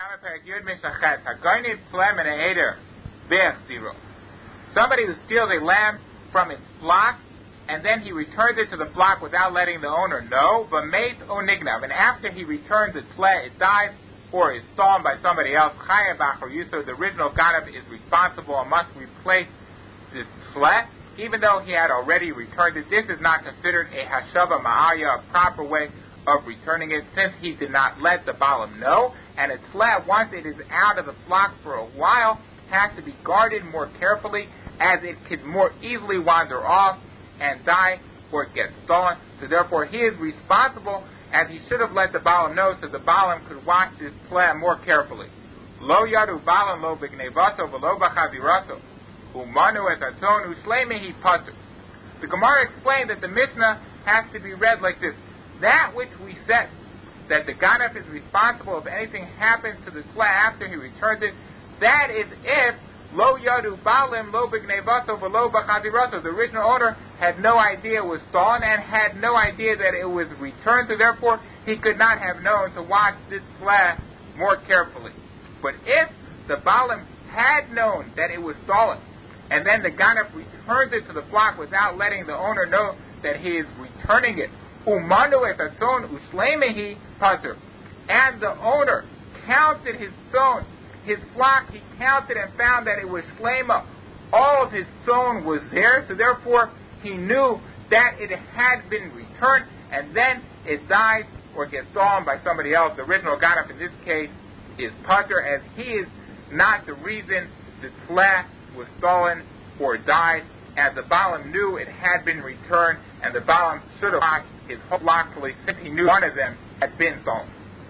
Somebody who steals a lamb from its flock, and then he returns it to the flock without letting the owner know, and after he returns it dies or is stolen by somebody else, the original ganav is responsible and must replace this tle, even though he had already returned it. This is not considered a hashava ma'aya, a proper way of returning it, since he did not let the balam know, and a tle, once it is out of the flock for a while, has to be guarded more carefully, as it could more easily wander off and die or get stolen. So therefore he is responsible, as he should have let the balam know, so the balam could watch this tle more carefully. Lo yadu balam lo b'gnevaso v'lo b'chaviraso umanu et atzon ushleimehi patur. The Gemara explained that the Mishnah has to be read like this: that which we said, that the ganav is responsible if anything happens to the tle after he returns it, that is if lo yadu balim lo b'gnevaso v'lo b'chaviraso, the original owner had no idea it was stolen and had no idea that it was returned, so therefore he could not have known to watch this tle more carefully. But if the balim had known that it was stolen, and then the ganav returns it to the flock without letting the owner know that he is returning it, umanu et atzon ushleimehi patur, and the owner counted his sown, his flock, he counted and found that it was shlema, all of his sown was there, so therefore he knew that it had been returned, and then it dies or gets stolen by somebody else. The original ganav in this case is patur, as he is not the reason the tle was stolen or died, as the balam knew it had been returned, and the balam should have watched his whole flock since he knew one of them had been stolen.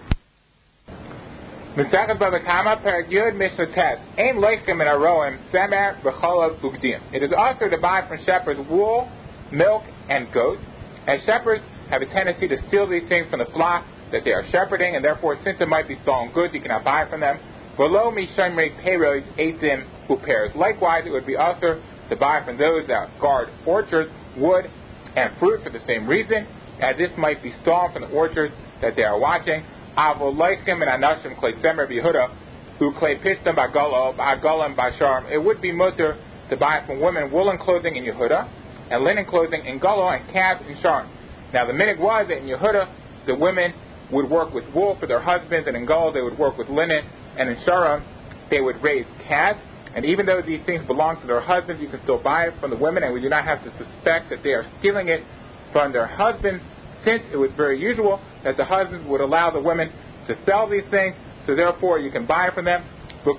It is also to buy from shepherds wool, milk, and goats, as shepherds have a tendency to steal these things from the flock that they are shepherding, and therefore, since it might be stolen goods, you cannot buy from them. Likewise, it would be also to buy from those that guard orchards, wood, and fruit for the same reason, as this might be stolen from the orchards that they are watching. It would be mutter to buy from women woolen clothing in Yehuda, and linen clothing in Galo, and calves in Sharm. Now the minig was that in Yehuda, the women would work with wool for their husbands, and in Galo they would work with linen, and in Sharm they would raise calves. And even though these things belong to their husbands, you can still buy it from the women, and we do not have to suspect that they are stealing it from their husbands, since it was very usual that the husbands would allow the women to sell these things, so therefore you can buy from them. But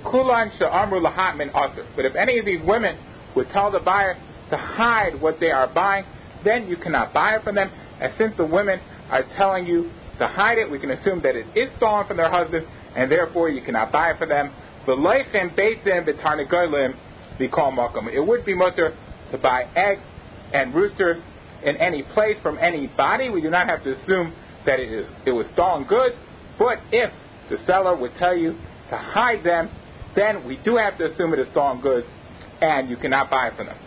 if any of these women would tell the buyer to hide what they are buying, then you cannot buy it from them. And since the women are telling you to hide it, we can assume that it is stolen from their husbands, and therefore you cannot buy it from them. It would be mutter to buy eggs and roosters in any place from anybody. We do not have to assume that it was stolen goods, but if the seller would tell you to hide them, then we do have to assume it is stolen goods, and you cannot buy from them.